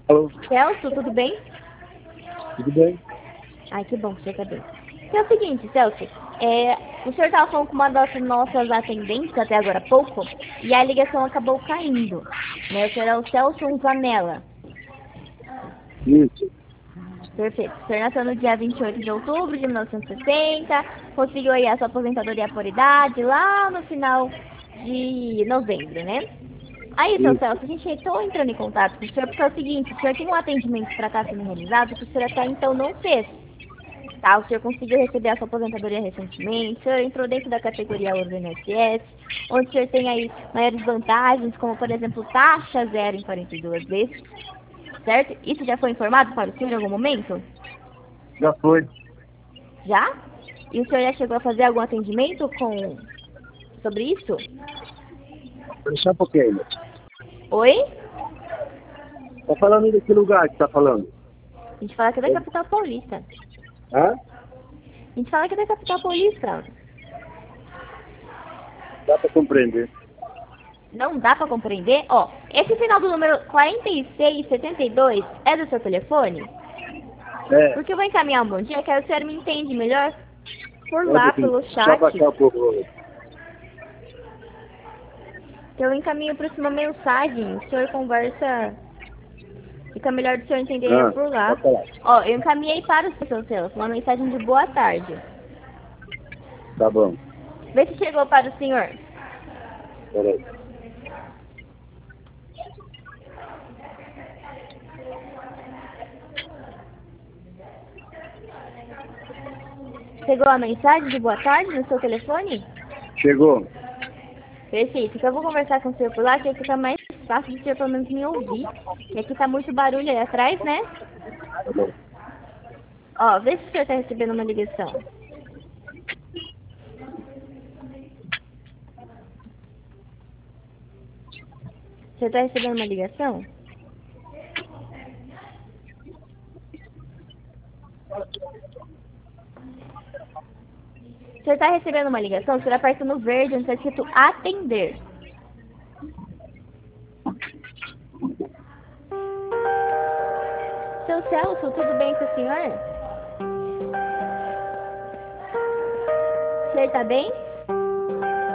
Alô, Celso, tudo bem? tudo bem? Ai, que bom que você tá bem. É o seguinte, Celso, o senhor estava falando com uma das nossas atendentes até agora há pouco, e a ligação acabou caindo. Né? O senhor é o Celso Zanella. Isso. Perfeito. O senhor nasceu no dia 28 de outubro de 1960, conseguiu aí a sua aposentadoria por idade lá no final de novembro, né? Aí, seu Isso. Celso, a gente estou entrando em contato com o senhor porque é o seguinte, o senhor tem um atendimento para estar sendo realizado que o senhor até então não fez. Tá, o senhor conseguiu receber a sua aposentadoria recentemente, o senhor entrou dentro da categoria Ouro do INSS, onde o senhor tem aí maiores vantagens, como por exemplo, taxa zero em 42 vezes, certo? Isso já foi informado para o senhor em algum momento? Já foi. Já? E o senhor já chegou a fazer algum atendimento sobre isso? Espera só um pouquinho. Oi? Tá falando de que lugar que tá falando? A gente fala que é da capital paulista. Hã? A gente fala que é da capital paulista. Dá pra compreender. Não dá pra compreender? Ó, esse final do número 4672 é do seu telefone? É, Porque eu vou encaminhar um bom dia, que aí o senhor me entende melhor por pode lá, vir. pelo Só chat. baixar um pouco. Que eu encaminho para uma mensagem, o senhor conversa, fica melhor do senhor entender Ah, por lá. pode falar. Ó, eu encaminhei para o seu celular, uma mensagem de boa tarde. Tá bom. Vê se chegou para o senhor. Peraí. Chegou a mensagem de boa tarde no seu telefone? Chegou. Perfeito, então eu vou conversar com o senhor por lá, que aí fica mais fácil do senhor pelo menos me ouvir. Que aqui tá muito barulho aí atrás, né? Tá bom. Ó, vê se o senhor tá recebendo uma ligação. O senhor tá recebendo uma ligação? O senhor tá recebendo uma ligação, o senhor aperta no verde onde está escrito atender. Seu Celso, tudo bem com o senhor? O senhor tá bem?